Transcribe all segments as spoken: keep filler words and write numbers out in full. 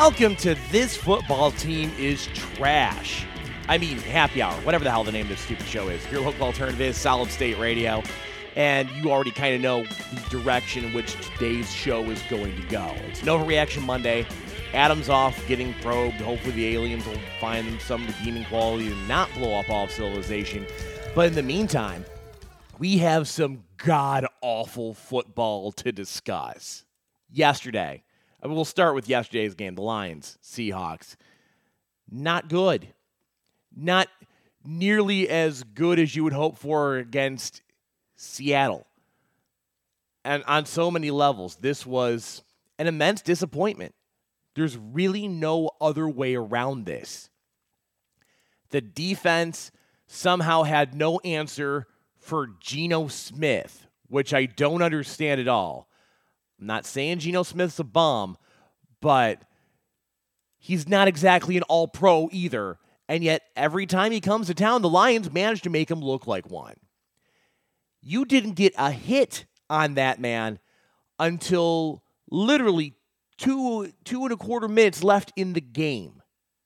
Welcome to This Football Team is Trash. I mean, Happy Hour, whatever the hell the name of this stupid show is. Your local alternative is Solid State Radio, and you already kind of know the direction in which today's show is going to go. It's an Overreaction Monday. Adam's off getting probed. Hopefully the aliens will find some redeeming quality and not blow up all of civilization. But in the meantime, we have some god-awful football to discuss. Yesterday, we'll start with yesterday's game, the Lions, Seahawks. Not good. Not nearly as good as you would hope for against Seattle. And on so many levels, this was an immense disappointment. There's really no other way around this. The defense somehow had no answer for Geno Smith, which I don't understand at all. I'm not saying Geno Smith's a bum, but he's not exactly an all-pro either. And yet, every time he comes to town, the Lions manage to make him look like one. You didn't get a hit on that man until literally two, two and a quarter minutes left in the game.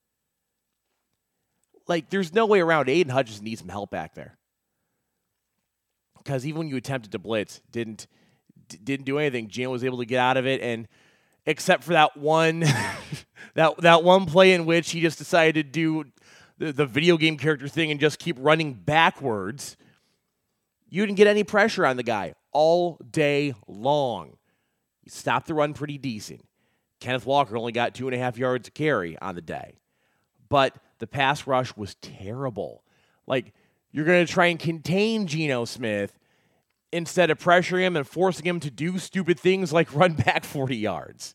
Like, there's no way around. Aiden Hutchinson needs some help back there. Because even when you attempted to blitz, didn't didn't do anything. Geno was able to get out of it, and except for that one that that one play in which he just decided to do the, the video game character thing and just keep running backwards, you didn't get any pressure on the guy all day long. You stopped the run pretty decent. Kenneth Walker only got two and a half yards a carry on the day. But the pass rush was terrible. Like, you're going to try and contain Geno Smith instead of pressuring him and forcing him to do stupid things like run back forty yards.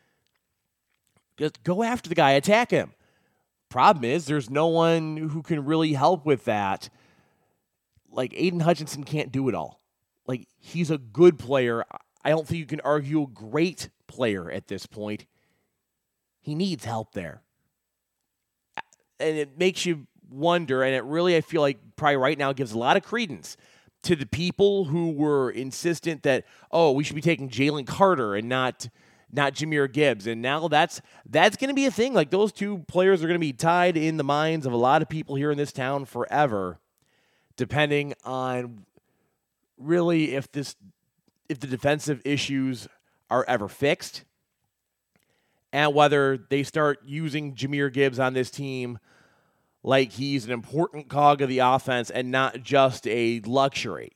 Just go after the guy, attack him. Problem is, there's no one who can really help with that. Like, Aiden Hutchinson can't do it all. Like, he's a good player. I don't think you can argue a great player at this point. He needs help there. And it makes you wonder, and it really, I feel like, probably right now gives a lot of credence to the people who were insistent that, oh, we should be taking Jalen Carter and not not Jahmyr Gibbs. And now that's that's going to be a thing. Like, those two players are going to be tied in the minds of a lot of people here in this town forever, depending on really if this if the defensive issues are ever fixed and whether they start using Jahmyr Gibbs on this team like he's an important cog of the offense and not just a luxury.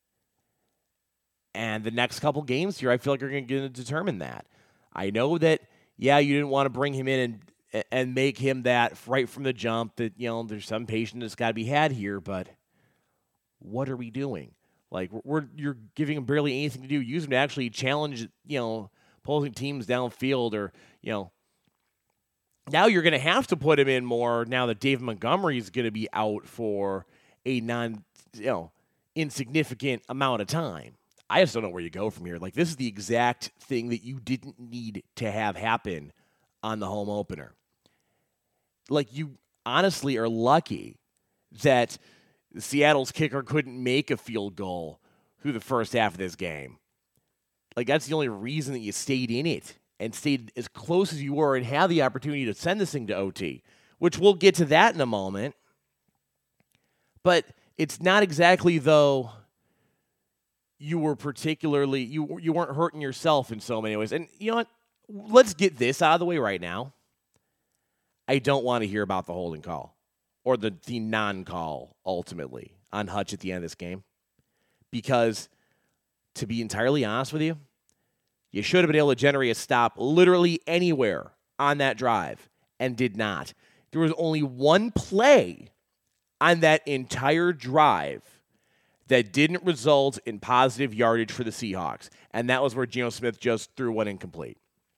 And the next couple games here, I feel like are going to determine that. I know that, yeah, you didn't want to bring him in and and make him that right from the jump, that, you know, there's some patience that's got to be had here, but what are we doing? Like, we're you're giving him barely anything to do. Use him to actually challenge, you know, opposing teams downfield, or, you know, now you're going to have to put him in more now that Dave Montgomery is going to be out for a non, you know, insignificant amount of time. I just don't know where you go from here. Like, this is the exact thing that you didn't need to have happen on the home opener. Like, you honestly are lucky that Seattle's kicker couldn't make a field goal through the first half of this game. Like, that's the only reason that you stayed in it and stayed as close as you were and had the opportunity to send this thing to O T, which we'll get to that in a moment. But it's not exactly, though, you were particularly, you you weren't hurting yourself in so many ways. And you know what? Let's get this out of the way right now. I don't want to hear about the holding call or the, the non-call, ultimately, on Hutch at the end of this game. Because, to be entirely honest with you, you should have been able to generate a stop literally anywhere on that drive and did not. There was only one play on that entire drive that didn't result in positive yardage for the Seahawks, and that was where Geno Smith just threw one incomplete.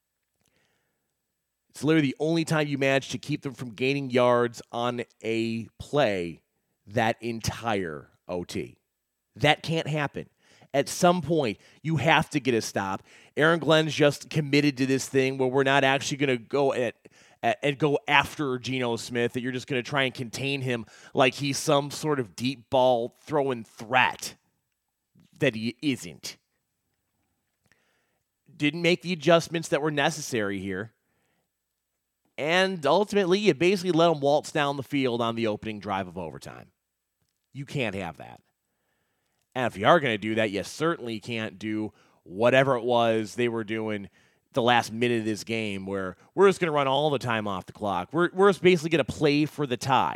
It's literally the only time you managed to keep them from gaining yards on a play that entire O T. That can't happen. At some point, you have to get a stop. Aaron Glenn's just committed to this thing where we're not actually going to go at, at and go after Geno Smith, that you're just going to try and contain him like he's some sort of deep ball throwing threat that he isn't. Didn't make the adjustments that were necessary here. And ultimately, you basically let them waltz down the field on the opening drive of overtime. You can't have that. And if you are going to do that, you certainly can't do whatever it was they were doing the last minute of this game where we're just going to run all the time off the clock. We're, we're just basically going to play for the tie.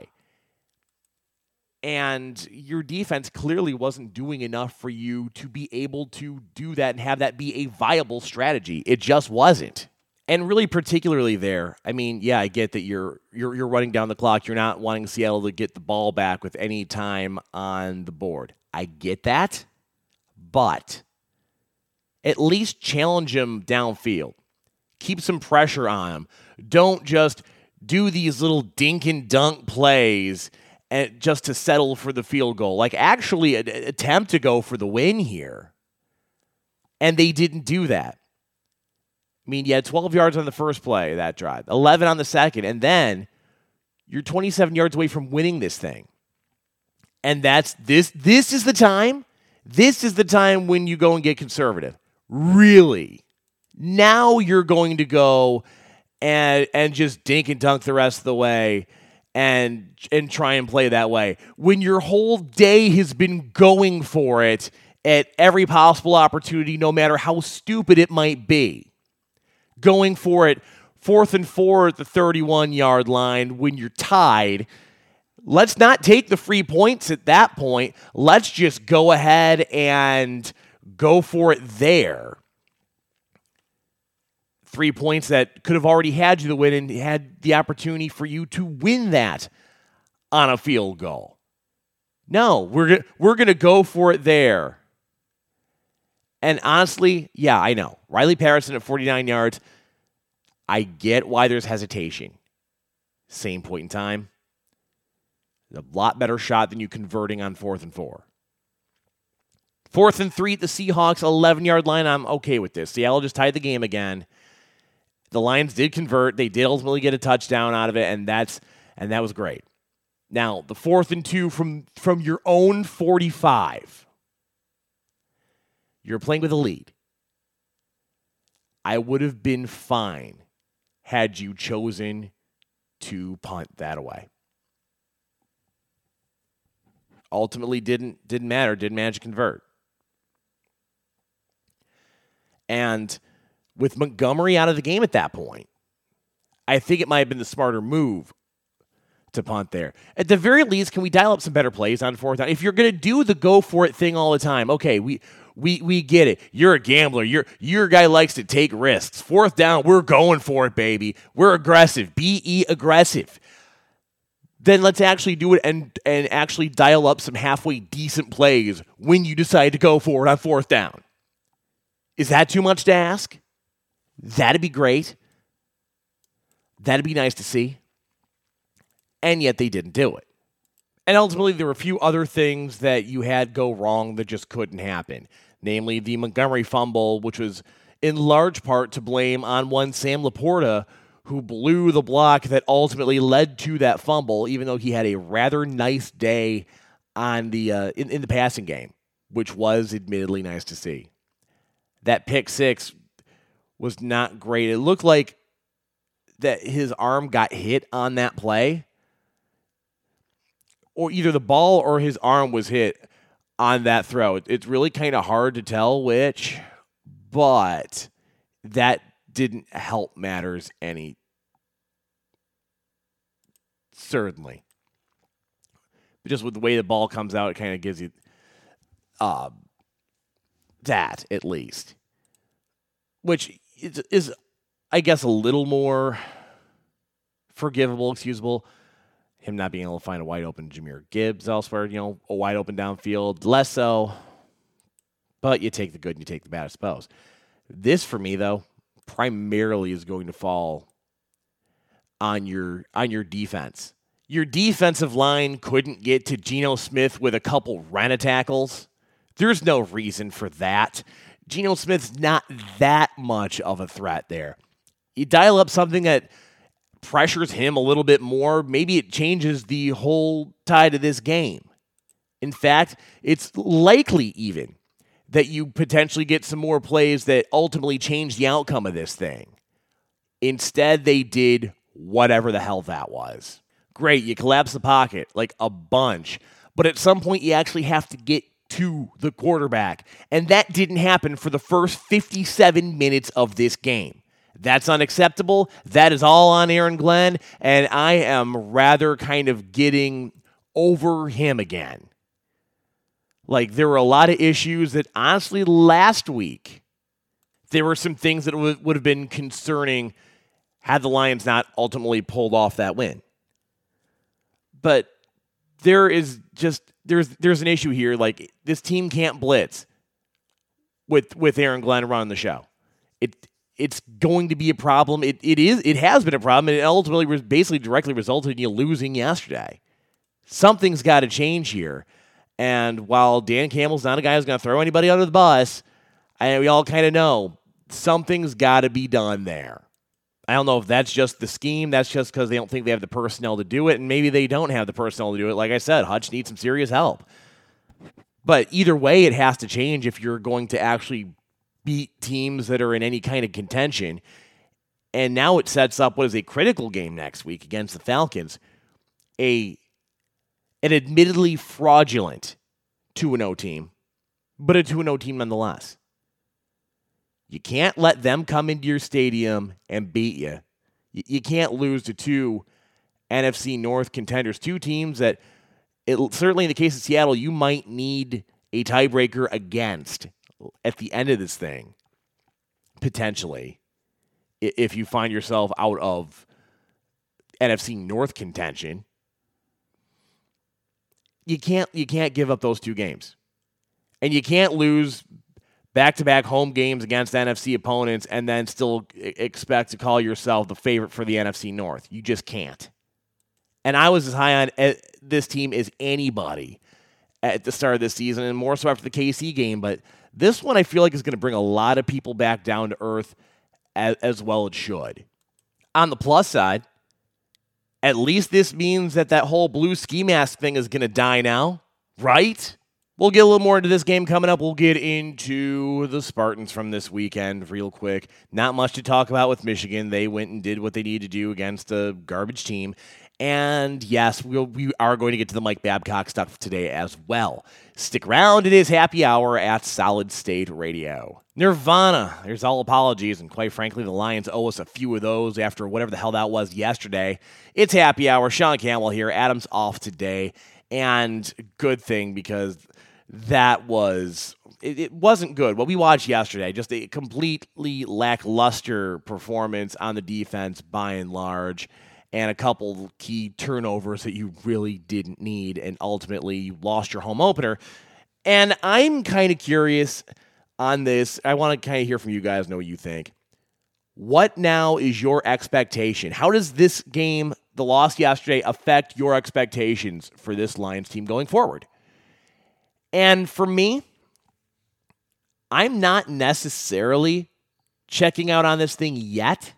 And your defense clearly wasn't doing enough for you to be able to do that and have that be a viable strategy. It just wasn't. And really particularly there, I mean, yeah, I get that you're you're you're running down the clock. You're not wanting Seattle to get the ball back with any time on the board. I get that. But at least challenge him downfield. Keep some pressure on him. Don't just do these little dink and dunk plays and just to settle for the field goal. Like, actually a, a, attempt to go for the win here. And they didn't do that. I mean, you had twelve yards on the first play of that drive, eleven on the second, and then you're twenty-seven yards away from winning this thing. And that's this this is the time. This is the time when you go and get conservative. Really. Now you're going to go and and just dink and dunk the rest of the way and and try and play that way. When your whole day has been going for it at every possible opportunity, no matter how stupid it might be. Going for it fourth and four at the thirty-one-yard line when you're tied. Let's not take the free points at that point. Let's just go ahead and go for it there. Three points that could have already had you the win and had the opportunity for you to win that on a field goal. No, we're we're going to go for it there. And honestly, yeah, I know. Riley Patterson at forty-nine yards. I get why there's hesitation. Same point in time. A lot better shot than you converting on fourth and four. Fourth and three at the Seahawks, eleven-yard line. I'm okay with this. Seattle just tied the game again. The Lions did convert. They did ultimately get a touchdown out of it, and that's and that was great. Now, the fourth and two from, from your own forty-five. You're playing with a lead. I would have been fine had you chosen to punt that away. Ultimately didn't didn't matter, didn't manage to convert. And with Montgomery out of the game at that point, I think it might have been the smarter move to punt there. At the very least, can we dial up some better plays on fourth down? If you're going to do the go for it thing all the time, okay, we we we get it. You're a gambler. You're you're a guy who likes to take risks. Fourth down, we're going for it, baby. We're aggressive. Be aggressive. Then let's actually do it and and actually dial up some halfway decent plays when you decide to go for it on fourth down. Is that too much to ask? That'd be great. That'd be nice to see. And yet they didn't do it. And ultimately, there were a few other things that you had go wrong that just couldn't happen. Namely, the Montgomery fumble, which was in large part to blame on one Sam Laporta, who blew the block that ultimately led to that fumble, even though he had a rather nice day on the uh, in, in the passing game, which was admittedly nice to see. That pick six was not great. It looked like that his arm got hit on that play, or either the ball or his arm was hit on that throw. It's really kind of hard to tell which, but that didn't help matters any. Certainly. But just with the way the ball comes out, it kind of gives you uh, that, at least. Which is, is, I guess, a little more forgivable, excusable. Him not being able to find a wide open Jahmyr Gibbs elsewhere, you know, a wide open downfield, less so. But you take the good and you take the bad, I suppose. This, for me, though, primarily is going to fall on your on your defense. Your defensive line couldn't get to Geno Smith with a couple rent-a-tackles. There's no reason for that. Geno Smith's not that much of a threat there. You dial up something that pressures him a little bit more, maybe it changes the whole tide of this game. In fact, it's likely even that you potentially get some more plays that ultimately change the outcome of this thing. Instead, they did whatever the hell that was. Great, you collapse the pocket like a bunch, but at some point you actually have to get to the quarterback, and that didn't happen for the first fifty-seven minutes of this game. That's unacceptable. That is all on Aaron Glenn, and I am rather kind of getting over him again. Like, there were a lot of issues that, honestly, last week, there were some things that w- would have been concerning had the Lions not ultimately pulled off that win. But there is just, there's there's an issue here. Like, this team can't blitz with with Aaron Glenn running the show. It It's going to be a problem. It It is. It has been a problem, and it ultimately was basically directly resulted in you losing yesterday. Something's got to change here. And while Dan Campbell's not a guy who's going to throw anybody under the bus, I, we all kind of know something's got to be done there. I don't know if that's just the scheme. That's just because they don't think they have the personnel to do it, and maybe they don't have the personnel to do it. Like I said, Hutch needs some serious help. But either way, it has to change if you're going to actually beat teams that are in any kind of contention. And now it sets up what is a critical game next week against the Falcons. A An admittedly fraudulent two and oh team, but a two and oh team nonetheless. You can't let them come into your stadium and beat you. You can't lose to two N F C North contenders, two teams that, it, certainly in the case of Seattle, you might need a tiebreaker against at the end of this thing, potentially, if you find yourself out of N F C North contention. You can't you can't give up those two games. And you can't lose back-to-back home games against N F C opponents and then still expect to call yourself the favorite for the N F C North. You just can't. And I was as high on this team as anybody at the start of this season, and more so after the K C game. But this one I feel like is going to bring a lot of people back down to earth, as, as well it should. On the plus side, at least this means that that whole blue ski mask thing is going to die now, right? We'll get a little more into this game coming up. We'll get into the Spartans from this weekend real quick. Not much to talk about with Michigan. They went and did what they needed to do against a garbage team. And yes, we'll, we are going to get to the Mike Babcock stuff today as well. Stick around. It is happy hour at Solid State Radio. Nirvana. There's all apologies, and quite frankly, the Lions owe us a few of those after whatever the hell that was yesterday. It's happy hour. Sean Campbell here. Adam's off today, and good thing because that was it, it wasn't good. What we watched yesterday, just a completely lackluster performance on the defense by and large, and a couple key turnovers that you really didn't need, and ultimately you lost your home opener. And I'm kind of curious on this. I want to kind of hear from you guys, know what you think. What now is your expectation? How does this game, the loss yesterday, affect your expectations for this Lions team going forward? And for me, I'm not necessarily checking out on this thing yet.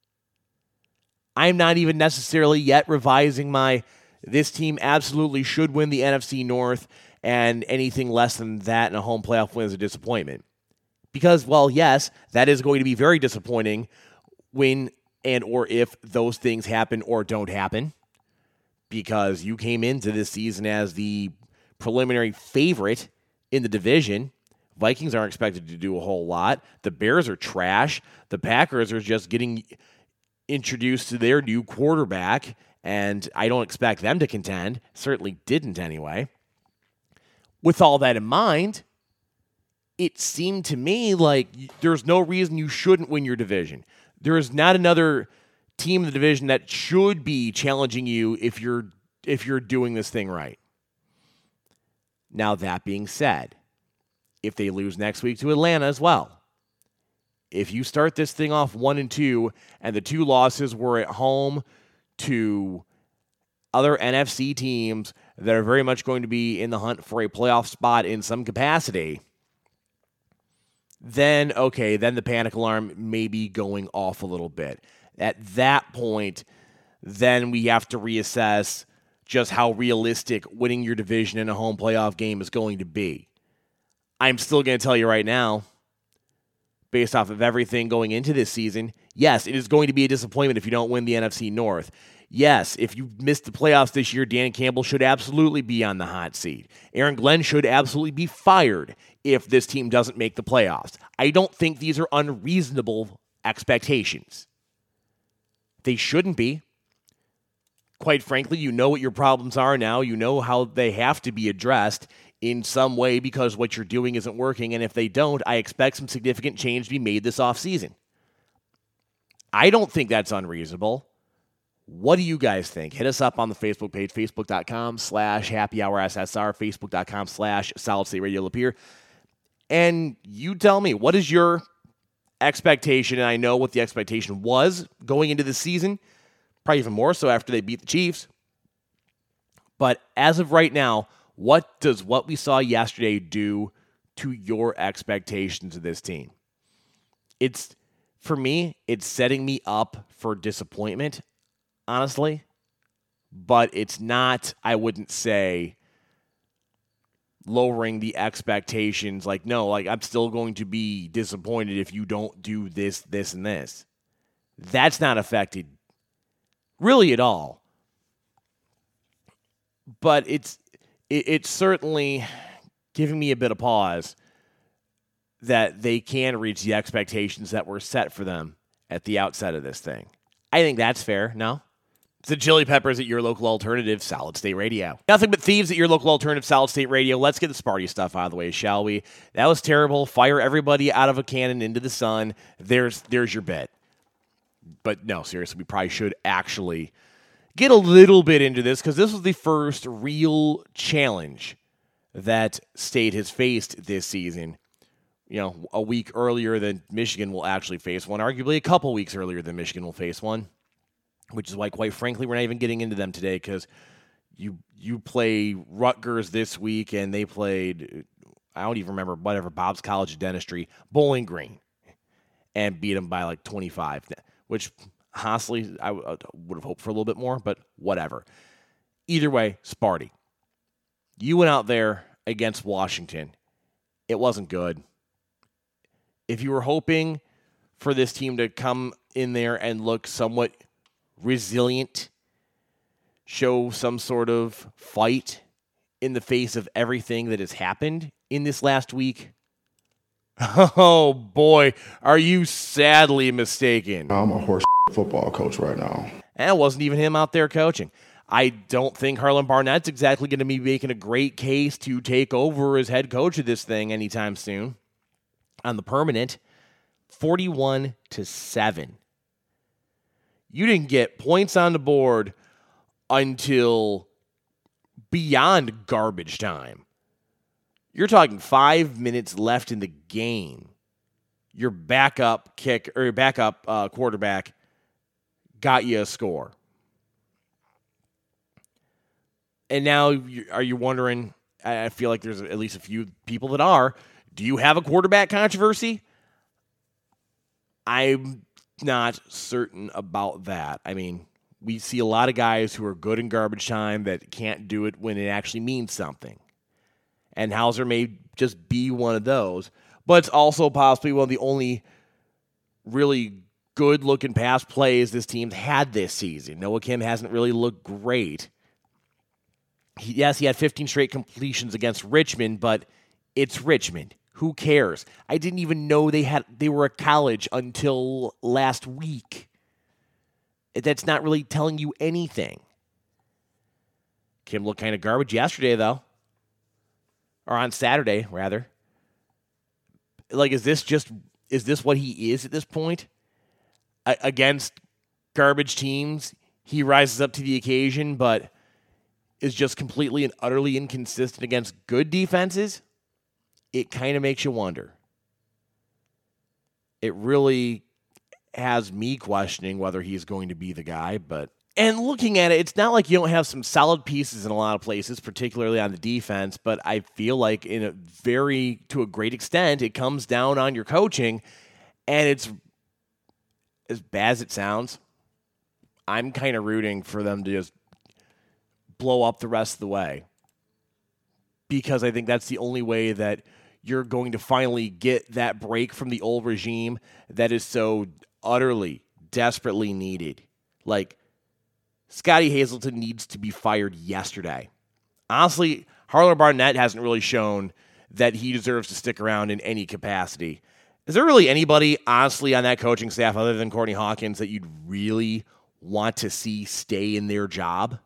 I'm not even necessarily yet revising my, this team absolutely should win the N F C North, and anything less than that in a home playoff win is a disappointment. Because, well, yes, that is going to be very disappointing when and or if those things happen or don't happen. Because you came into this season as the preliminary favorite in the division. Vikings aren't expected to do a whole lot. The Bears are trash. The Packers are just getting introduced to their new quarterback, and I don't expect them to contend. Certainly didn't anyway. With all that in mind, it seemed to me like there's no reason you shouldn't win your division. There is not another team in the division that should be challenging you if you're if you're doing this thing right. Now, that being said, if they lose next week to Atlanta as well, if you start this thing off one and two, and the two losses were at home to other N F C teams that are very much going to be in the hunt for a playoff spot in some capacity, then, okay, then the panic alarm may be going off a little bit. At that point, then we have to reassess just how realistic winning your division in a home playoff game is going to be. I'm still going to tell you right now, based off of everything going into this season, Yes, it is going to be a disappointment if you don't win the N F C North. Yes, if you missed the playoffs this year, Dan Campbell should absolutely be on the hot seat. Aaron Glenn should absolutely be fired if this team doesn't make the playoffs. I don't think these are unreasonable expectations. They shouldn't be. Quite frankly, you know what your problems are now. You know how they have to be addressed in some way because what you're doing isn't working. And if they don't, I expect some significant change to be made this offseason. I don't think that's unreasonable. What do you guys think? Hit us up on the Facebook page, facebook.com slash happy hour SSR, facebook.com slash Solid State Radio Lapeer. And you tell me, what is your expectation? And I know what the expectation was going into the season, probably even more so after they beat the Chiefs. But as of right now, what does what we saw yesterday do to your expectations of this team? It's, for me, it's setting me up for disappointment, honestly. But it's not, I wouldn't say, lowering the expectations. Like, no, like I'm still going to be disappointed if you don't do this, this, and this. That's not affected really at all. But it's it, it's certainly giving me a bit of pause that they can reach the expectations that were set for them at the outset of this thing. I think that's fair, no? It's the Chili Peppers at your local alternative, Solid State Radio. Nothing but thieves at your local alternative, Solid State Radio. Let's get the Sparty stuff out of the way, shall we? That was terrible. Fire everybody out of a cannon into the sun. There's there's your bet. But no, seriously, we probably should actually get a little bit into this because this was the first real challenge that State has faced this season. You know, a week earlier than Michigan will actually face one, arguably a couple weeks earlier than Michigan will face one, which is why, quite frankly, we're not even getting into them today because you you play Rutgers this week and they played, I don't even remember, whatever, Bob's College of Dentistry, Bowling Green, and beat them by like twenty-five, which honestly I w- would have hoped for a little bit more, but whatever. Either way, Sparty, you went out there against Washington. It wasn't good. If you were hoping for this team to come in there and look somewhat resilient, show some sort of fight in the face of everything that has happened in this last week, oh boy, are you sadly mistaken. I'm a horse football coach right now. And it wasn't even him out there coaching. I don't think Harlan Barnett's exactly going to be making a great case to take over as head coach of this thing anytime soon. On the permanent, forty-one to seven. You didn't get points on the board until beyond garbage time. You're talking five minutes left in the game. Your backup kick or your backup uh, quarterback got you a score. And now, you, are you wondering? I feel like there's at least a few people that are. Do you have a quarterback controversy? I'm not certain about that. I mean, we see a lot of guys who are good in garbage time that can't do it when it actually means something. And Hauser may just be one of those. But it's also possibly one of the only really good-looking pass plays this team's had this season. Noah Kim hasn't really looked great. He, yes, he had fifteen straight completions against Richmond, but it's Richmond. Who cares? I didn't even know they had they were a college until last week. That's not really telling you anything. Kim looked kind of garbage yesterday, though. Or on Saturday, rather. Like, is this just, is this what he is at this point? A- against garbage teams, he rises up to the occasion, but is just completely and utterly inconsistent against good defenses? It kind of makes you wonder. It really has me questioning whether he's going to be the guy, but and looking at it, it's not like you don't have some solid pieces in a lot of places, particularly on the defense, but I feel like in a very, to a great extent, it comes down on your coaching, and it's, as bad as it sounds, I'm kind of rooting for them to just blow up the rest of the way, because I think that's the only way that you're going to finally get that break from the old regime that is so utterly desperately needed. Like, Scotty Hazelton needs to be fired yesterday. Honestly, Harlan Barnett hasn't really shown that he deserves to stick around in any capacity. Is there really anybody, honestly, on that coaching staff other than Courtney Hawkins that you'd really want to see stay in their job?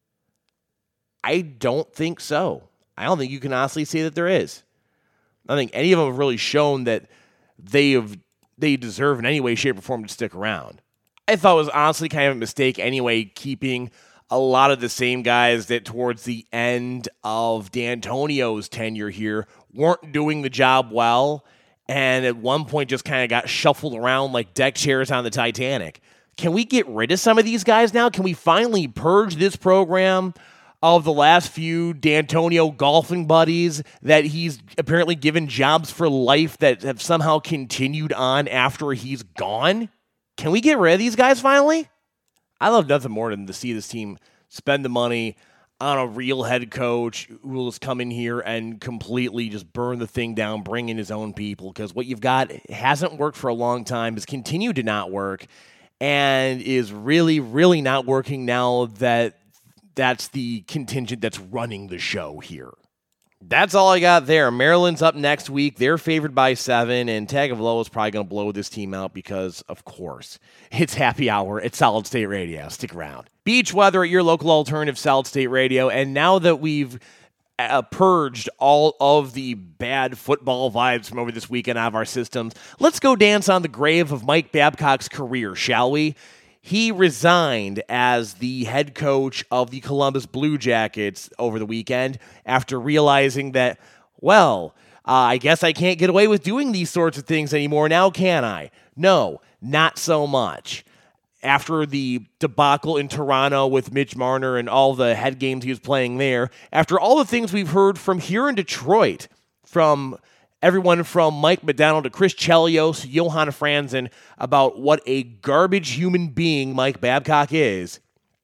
I don't think so. I don't think you can honestly say that there is. I don't think any of them have really shown that they have they deserve in any way, shape, or form to stick around. I thought it was honestly kind of a mistake anyway, keeping a lot of the same guys that towards the end of D'Antonio's tenure here weren't doing the job well, and at one point just kind of got shuffled around like deck chairs on the Titanic. Can we get rid of some of these guys now? Can we finally purge this program of the last few D'Antonio golfing buddies that he's apparently given jobs for life that have somehow continued on after he's gone? Can we get rid of these guys finally? I love nothing more than to see this team spend the money on a real head coach who will just come in here and completely just burn the thing down, bring in his own people, because what you've got hasn't worked for a long time, has continued to not work, and is really, really not working now that that's the contingent that's running the show here. That's all I got there. Maryland's up next week. They're favored by seven, and Tagovailoa is probably going to blow this team out because, of course, it's happy hour at Solid State Radio. Stick around. Beach weather at your local alternative, Solid State Radio. And now that we've uh, purged all of the bad football vibes from over this weekend out of our systems, let's go dance on the grave of Mike Babcock's career, shall we? He resigned as the head coach of the Columbus Blue Jackets over the weekend after realizing that, well, uh, I guess I can't get away with doing these sorts of things anymore now, can I? No, not so much. After the debacle in Toronto with Mitch Marner and all the head games he was playing there, after all the things we've heard from here in Detroit, from everyone from Mike McDonald to Chris Chelios, Johan Franzen, about what a garbage human being Mike Babcock is,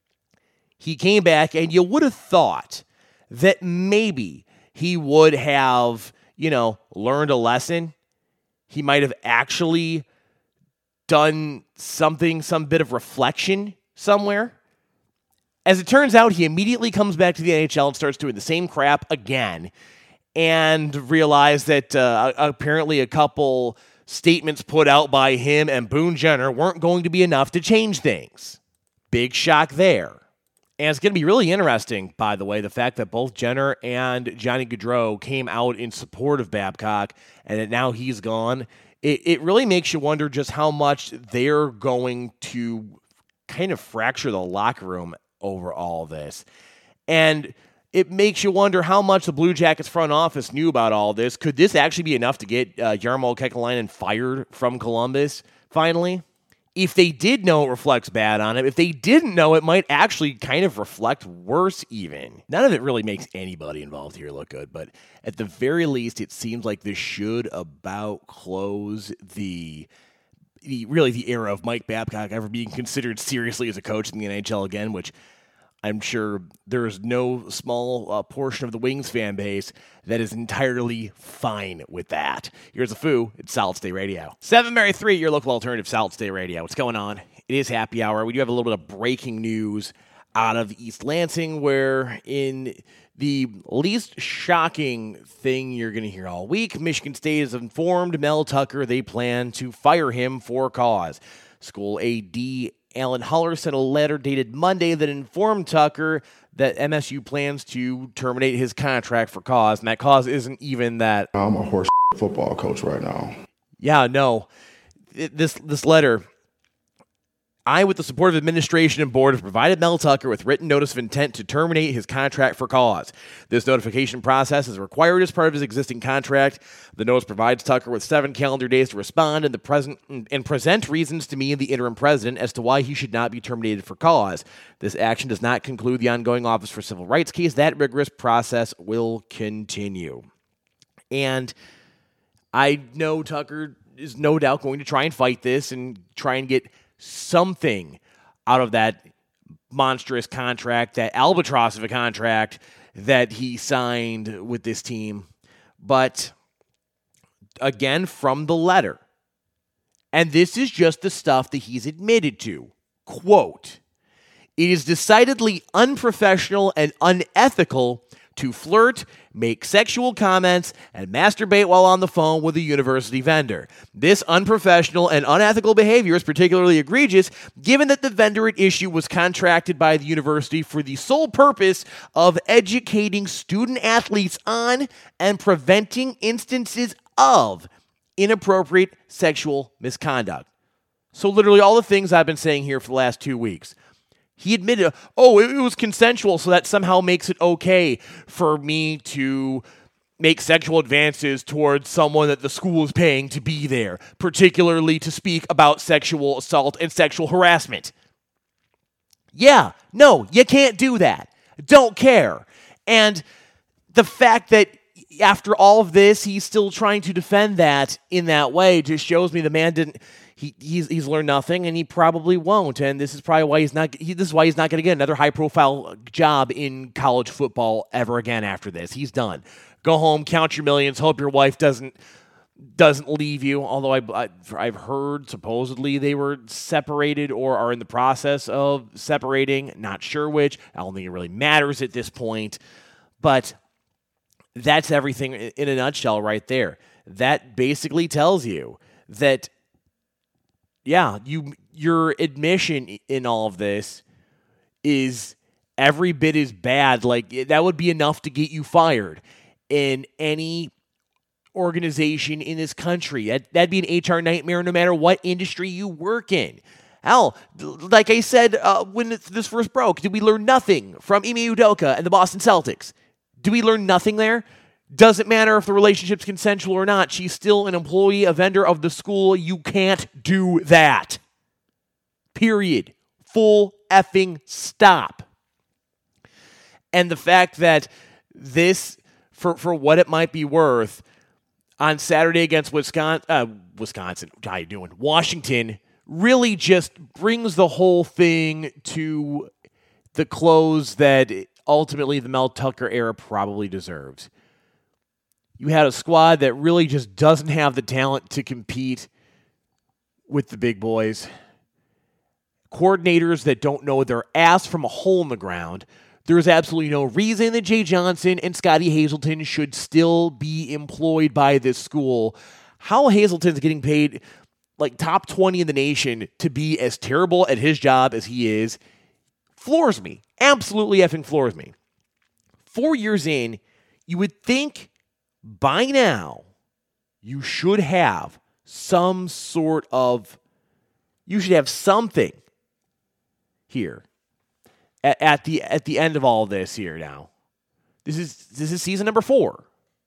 he came back, and you would have thought that maybe he would have, you know, learned a lesson. He might have actually done something, some bit of reflection somewhere. As it turns out, he immediately comes back to the N H L and starts doing the same crap again, and realized that uh, apparently a couple statements put out by him and Boone Jenner weren't going to be enough to change things. Big shock there. And it's going to be really interesting, by the way, the fact that both Jenner and Johnny Gaudreau came out in support of Babcock, and that now he's gone. It, it really makes you wonder just how much they're going to kind of fracture the locker room over all this. And it makes you wonder how much the Blue Jackets front office knew about all this. Could this actually be enough to get uh, Jarmo Kekalainen fired from Columbus, finally? If they did know, it reflects bad on him. If they didn't know, it might actually kind of reflect worse even. None of it really makes anybody involved here look good, but at the very least, it seems like this should about close the, the really the era of Mike Babcock ever being considered seriously as a coach in the N H L again, which I'm sure there is no small uh, portion of the Wings fan base that is entirely fine with that. Here's a foo. It's Solid State Radio. seven Mary three, your local alternative, Solid State Radio. What's going on? It is happy hour. We do have a little bit of breaking news out of East Lansing, where in the least shocking thing you're going to hear all week, Michigan State has informed Mel Tucker they plan to fire him for cause. School A D Alan Huller sent a letter dated Monday that informed Tucker that M S U plans to terminate his contract for cause, and that cause isn't even that. I'm a horse football coach right now. Yeah, no. This this letter, I, with the support of administration and board, have provided Mel Tucker with written notice of intent to terminate his contract for cause. This notification process is required as part of his existing contract. The notice provides Tucker with seven calendar days to respond and the present and present reasons to me and the interim president as to why he should not be terminated for cause. This action does not conclude the ongoing Office for Civil Rights case. That rigorous process will continue. And I know Tucker is no doubt going to try and fight this and try and get something out of that monstrous contract, that albatross of a contract that he signed with this team. But again, from the letter, And this is just the stuff that he's admitted to. Quote, "It is decidedly unprofessional and unethical to flirt, make sexual comments, and masturbate while on the phone with a university vendor. This unprofessional and unethical behavior is particularly egregious given that the vendor at issue was contracted by the university for the sole purpose of educating student athletes on and preventing instances of inappropriate sexual misconduct." So literally all the things I've been saying here for the last two weeks. He admitted, oh, it was consensual, so that somehow makes it okay for me to make sexual advances towards someone that the school is paying to be there, particularly to speak about sexual assault and sexual harassment. Yeah, no, you can't do that. Don't care. And the fact that after all of this, he's still trying to defend that in that way just shows me the man didn't... He he's he's learned nothing, and he probably won't. And this is probably why he's not. He, this is why he's not going to get another high-profile job in college football ever again after this. He's done. Go home, count your millions. Hope your wife doesn't doesn't leave you. Although I, I I've heard supposedly they were separated or are in the process of separating. Not sure which. I don't think it really matters at this point. But that's everything in a nutshell, right there. That basically tells you that. Yeah, you your admission in all of this is every bit as bad. Like, that would be enough to get you fired in any organization in this country. That, that'd be an H R nightmare no matter what industry you work in. Hell, like I said uh, when this first broke, did we learn nothing from Ime Udoka and the Boston Celtics? Do we learn nothing there? Doesn't matter if the relationship's consensual or not. She's still an employee, a vendor of the school. You can't do that. Period. Full effing stop. And the fact that this, for, for what it might be worth, on Saturday against Wisconsin, uh, Wisconsin, how you doing? Washington, really just brings the whole thing to the close that ultimately the Mel Tucker era probably deserves. You had a squad that really just doesn't have the talent to compete with the big boys. Coordinators that don't know their ass from a hole in the ground. There's absolutely no reason that Jay Johnson and Scotty Hazelton should still be employed by this school. How Hazelton's getting paid like top twenty in the nation to be as terrible at his job as he is floors me. Absolutely effing floors me. Four years in, you would think by now, you should have some sort of, you should have something here at, at the at the end of all of this here now. This is this is season number four.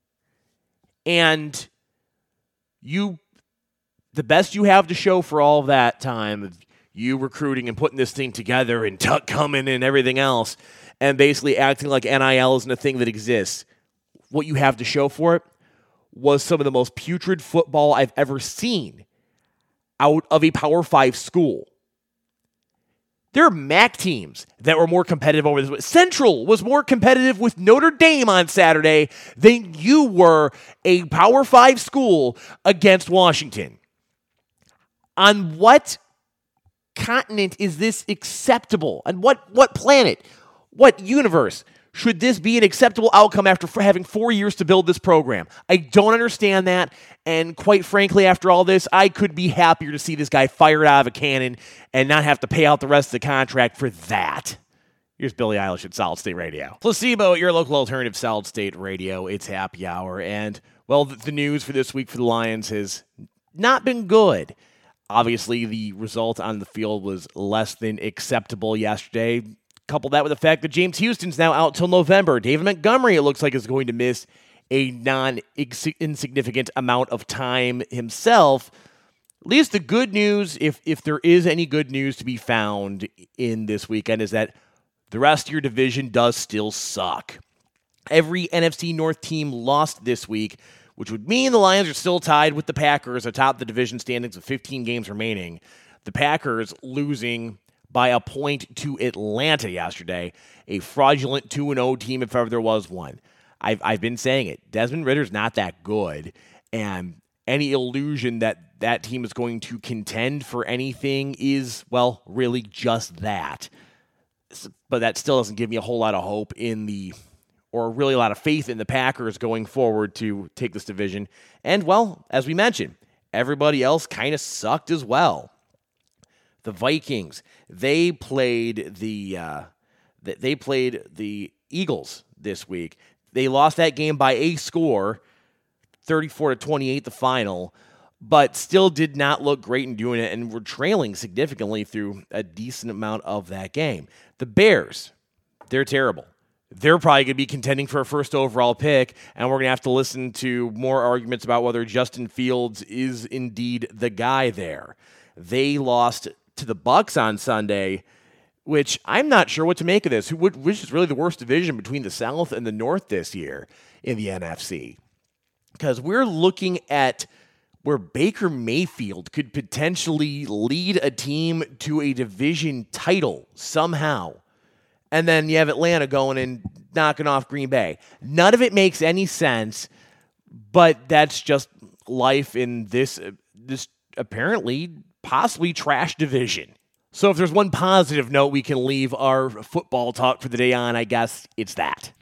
And you, the best you have to show for all of that time of you recruiting and putting this thing together and Tuck coming and everything else and basically acting like N I L isn't a thing that exists. What you have to show for it was some of the most putrid football I've ever seen out of a Power Five school. There are M A C teams that were more competitive over this. Central was more competitive with Notre Dame on Saturday than you were a Power Five school against Washington. On what continent is this acceptable? On what, what planet? What universe? Should this be an acceptable outcome after having four years to build this program? I don't understand that, and quite frankly, after all this, I could be happier to see this guy fired out of a cannon and not have to pay out the rest of the contract for that. Here's Billie Eilish at Solid State Radio. Placebo, your local alternative Solid State Radio. It's happy hour, and, well, the news for this week for the Lions has not been good. Obviously, the result on the field was less than acceptable yesterday. Couple that with the fact that James Houston's now out till November. David Montgomery, it looks like, is going to miss a non-insignificant amount of time himself. At least the good news, if if there is any good news to be found in this weekend, is that the rest of your division does still suck. Every N F C North team lost this week, which would mean the Lions are still tied with the Packers atop the division standings with fifteen games remaining. The Packers losing by a point to Atlanta yesterday, a fraudulent two and oh team if ever there was one. I've I've been saying it. Desmond Ritter's not that good, and any illusion that that team is going to contend for anything is, well, really just that. But that still doesn't give me a whole lot of hope in the, or really a lot of faith in the Packers going forward to take this division. And, well, as we mentioned, everybody else kind of sucked as well. The Vikings, they played the uh, they played the Eagles this week. They lost that game by a score, thirty-four to twenty-eight, the final, but still did not look great in doing it and were trailing significantly through a decent amount of that game. The Bears, they're terrible. They're probably going to be contending for a first overall pick, and we're going to have to listen to more arguments about whether Justin Fields is indeed the guy there. They lost to the Bucs on Sunday, which I'm not sure what to make of this, which is really the worst division between the South and the North this year in the N F C. Because we're looking at where Baker Mayfield could potentially lead a team to a division title somehow. And then you have Atlanta going and knocking off Green Bay. None of it makes any sense, but that's just life in this, this apparently possibly trash division. So if there's one positive note we can leave our football talk for the day on, I guess it's that.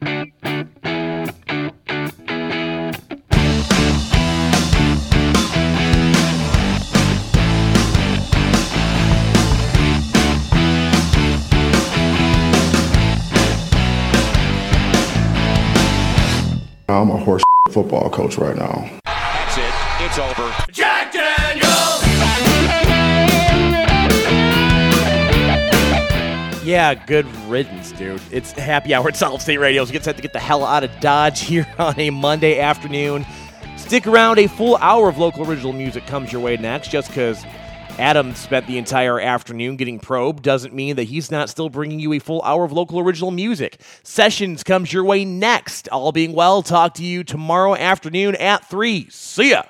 I'm a horse football coach right now. That's it. It's over. Jack Daniels! Yeah, good riddance, dude. It's happy hour at Solid State Radio. So get set to get the hell out of Dodge here on a Monday afternoon. Stick around. A full hour of local original music comes your way next. Just because Adam spent the entire afternoon getting probed doesn't mean that he's not still bringing you a full hour of local original music. Sessions comes your way next. All being well, talk to you tomorrow afternoon at three. See ya.